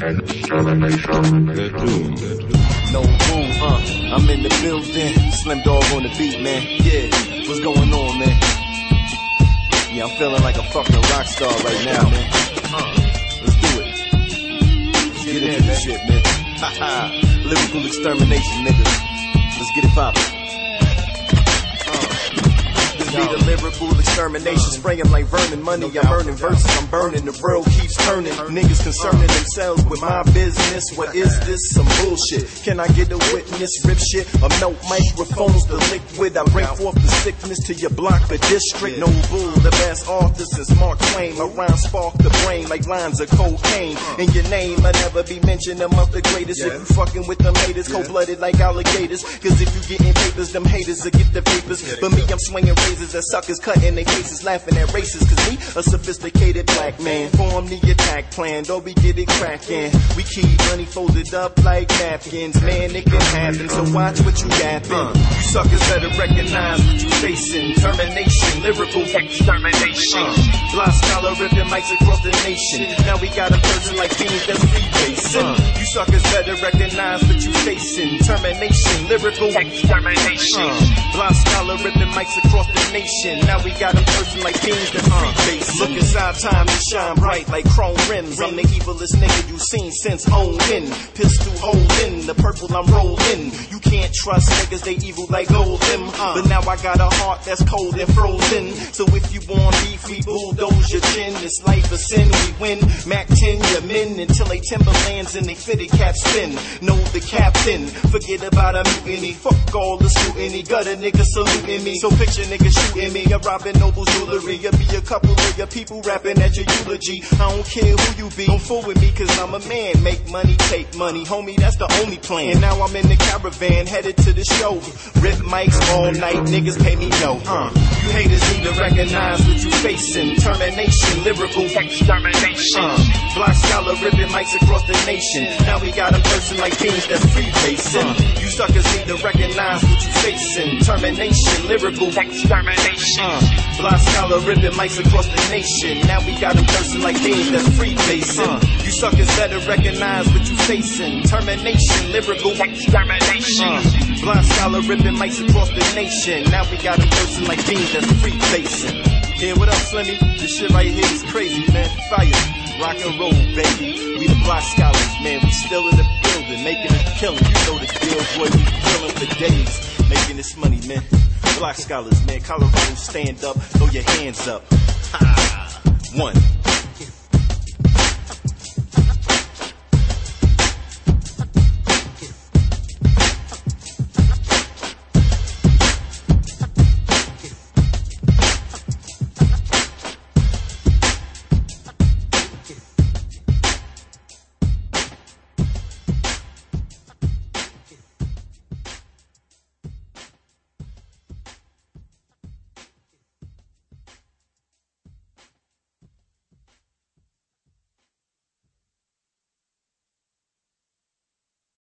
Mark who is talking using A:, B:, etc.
A: No boom, I'm in the building. Slim Dog on the beat, man. Yeah, what's going on, man? Yeah, I'm feeling like a fucking rock star right now, man. Let's do it. Let's get into this shit, man. Haha, lyrical extermination, niggas. Let's get it poppin'. Be the lyrical extermination, spraying like Vernon money. I'm earning verses, I'm burning, the world keeps turning. Niggas concerning themselves with my business. What is this? Some bullshit. Can I get a witness? Rip shit or melt microphones, the liquid. I bring forth the sickness to your block, the district. No bull, the best author since Mark Twain. My rhymes spark the brain like lines of cocaine. In your name, I'll never be mentioned amongst the greatest. If you fucking with them haters, cold-blooded like alligators. Cause if you getting papers, them haters will get the papers. But me, I'm swinging razors. That suckers cutting their faces, laughing at races. Cause me, a sophisticated black man, form the attack plan, though we get it cracking. We keep money folded up like napkins. Man, it can happen, so watch what you yapping. You suckers better recognize what you facing. Termination, lyrical extermination. Block scholar ripping mics across the nation. Now we got a person like fiends that's free-facing. You suckers better recognize what you facing. Termination, lyrical extermination. Block scholar ripping mics across the nation. Now we got a person like fiends that's free-facing. Look inside time and shine bright like chrome rims. I'm the evilest nigga you seen since Owen. Pistol holding, the purple I'm rolling. You can't trust niggas, they evil like Golden. But now I got a heart that's cold and frozen. So if you want beef, we bulldoze your chin. This life a sin, we win. Mac 10 your men until they Timberlands and they fitted cap spin. Know the captain, forget about a mutiny. Fuck all the scrutiny, got a nigga saluting me. So picture niggas shooting me, a robbing noble jewelry. You'll be a couple of your people rapping at your eulogy. I don't care who you be, don't fool with me cause I'm a man. Make money, take money, homie, that's the only plan. And now I'm in the caravan, headed to the show. Rip mics all night, niggas pay me no. You haters need to recognize what you facing. Termination, lyrical extermination. Block scholar ripping mics across the nation. Now we got a person like fiends that's free-facing. You suckers need to recognize what you facing. Termination, lyrical extermination. Block scholar ripping mics across the nation. Now we got a person like fiends that's free-facing. You suckers better recognize what you facing. Termination, lyrical extermination. Block scholar ripping mics across the nation. Now we got a person like fiends that's free-facing. Yeah, what up, Slimmy? This shit right here is crazy, man. Fire, rock and roll, baby. We the block scholars, man. We still in the building, making a killing. You know the deal, boy. We killing for days, making this money, man. Block scholars, man. Colorado, stand up, throw your hands up. Ha! One.